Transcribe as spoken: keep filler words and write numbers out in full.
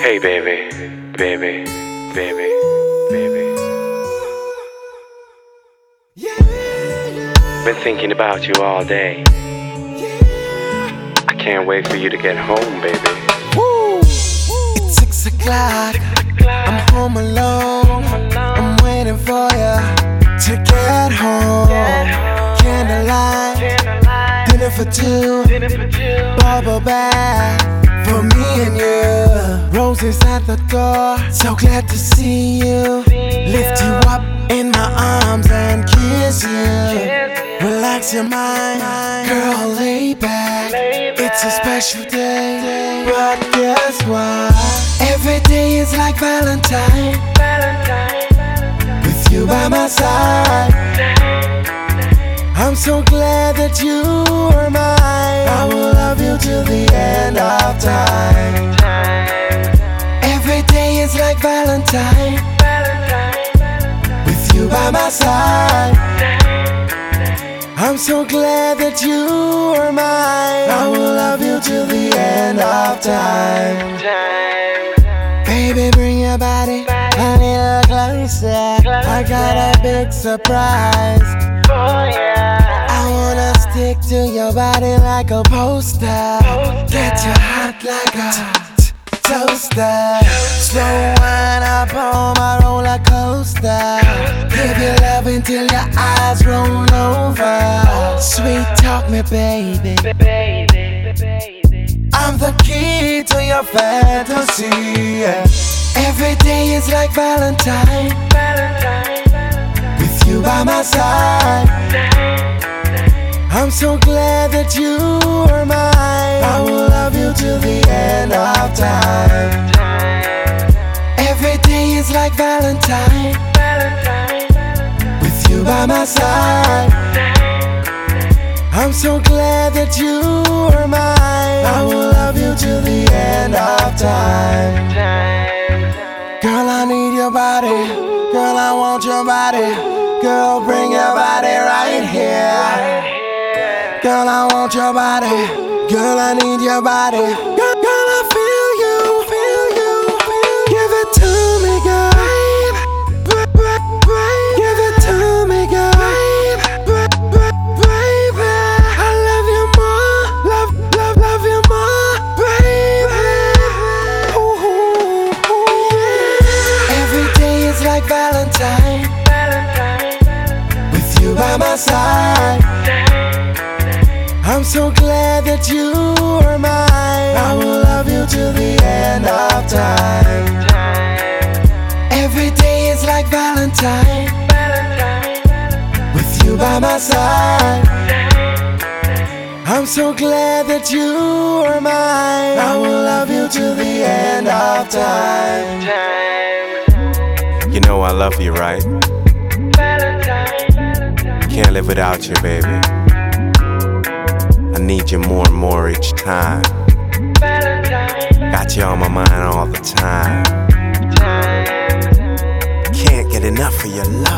Hey baby, baby, baby, baby. Been thinking about you all day. I can't wait for you to get home, baby. Woo. It's six o'clock. I'm home alone. I'm waiting for you to get home. Candlelight, dinner for two. Bubble bath for me and you. Roses at the door. So glad to see you. Lift you up in my arms and kiss you. Relax your mind, girl, lay back. It's a special day, but guess what? Every day is like Valentine. With you by my side, I'm so glad that you are mine. I will love you till the end of time. Every day is like Valentine. With you by my side, I'm so glad that you are mine. I will love you till the end of time. Baby, bring your body a little closer. I got a big surprise. I wanna stick to your body like a poster. Get you hot like a toaster. Slow wind up on my roller coaster. Give you love until your eyes roll over. Sweet talk me, baby. I'm the key to your fantasy. Every day is like Valentine. With you by my side, I'm so glad that you are mine. I will love you till the end of time. Every day is like Valentine. With you by my side, I'm so glad that you are mine. I will love you till the end of time. Girl, I need your body. Girl, I want your body. Girl, bring your body right here. Girl, I want your body. Girl, I need your body. Girl, girl, I feel you, feel you, feel you. Give it to me, girl. Give it to me, girl. Baby, I love you more. Love, love, love you more, baby. Ooh, ooh, yeah. Every day is like Valentine. With you by my side, I'm so glad that you are mine. I will love you till the end of time. Every day is like Valentine. With you by my side, I'm so glad that you are mine. I will love you till the end of time. You know I love you, right? Can't live without you, baby. I need you more and more each time. Got you on my mind all the time. Can't get enough of your love.